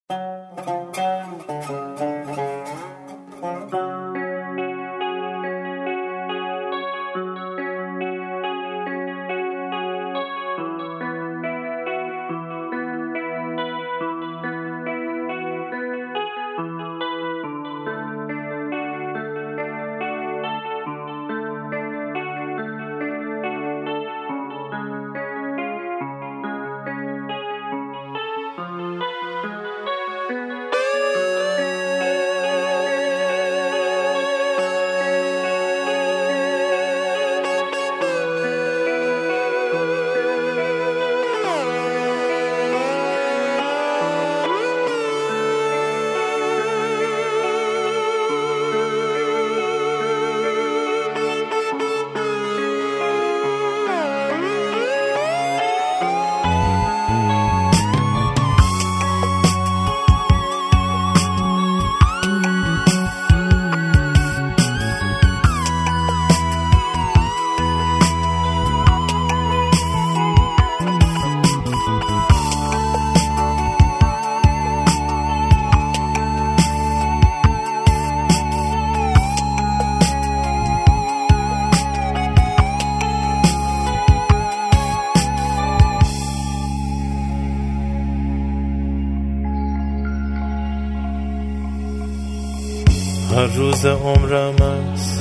هر روز عمرم از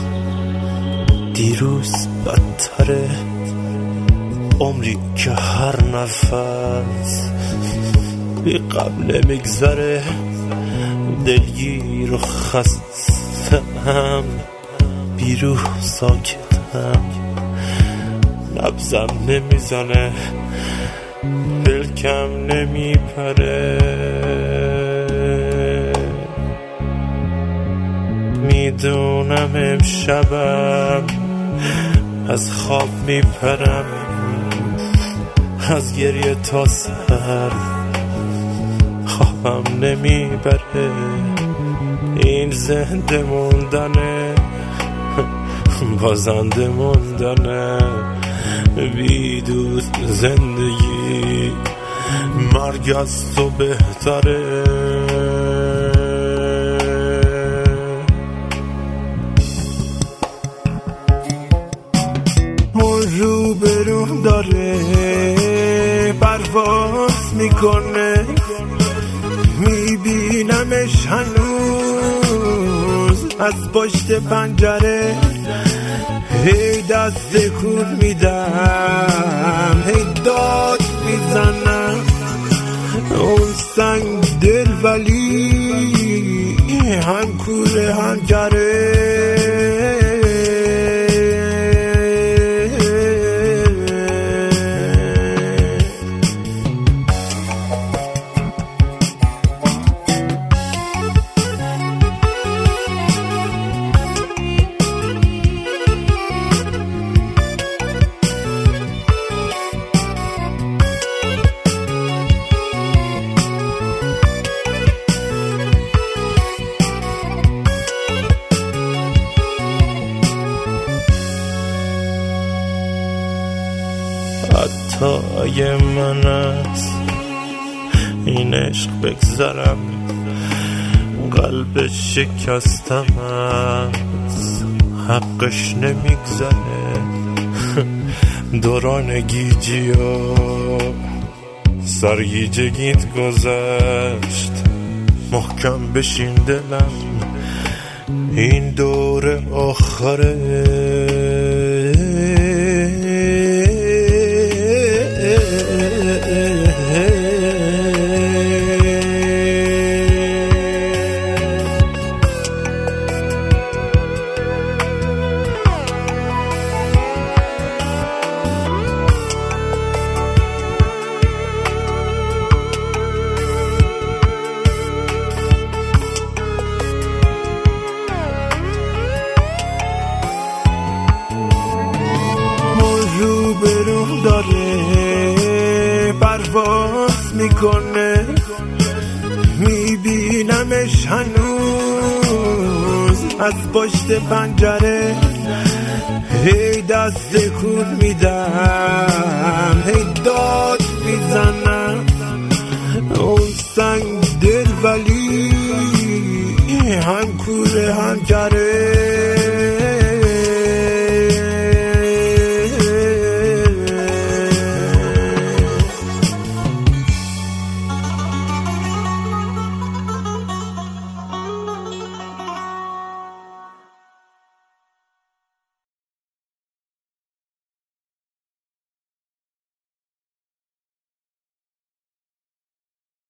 دیروز بدتره، عمری که هر نفس بی قبل میگذره، دلگیر و خستم، بیروح ساکتم، نبضم نمیزنه، پلکم نمیپره، میدونم امشبم از خواب میپرم، از گریه تا سر خوابم نمیبره، این زنده موندنه بازنده موندنه، بی دوست زندگی مرگ از تو بهتره. رو به رو داره پرواز میکنه، میبینمش هنوز از پشت پنجره، هی دست کور میدم، هی داد میزنم، اون سنگ دل ولی هم کوره هم گره. حتی اگه من از این عشق بگذرم، قلب شکستم از حقش نمیگذره، دوران گیجی و سرگیجگیت گذشت، محکم بشین دلم این دور آخره. رو به رو داره پرواز میکنه، میبینمش هنوز از پشت پنجره، هی دست کور میدم، هی داد میزنم،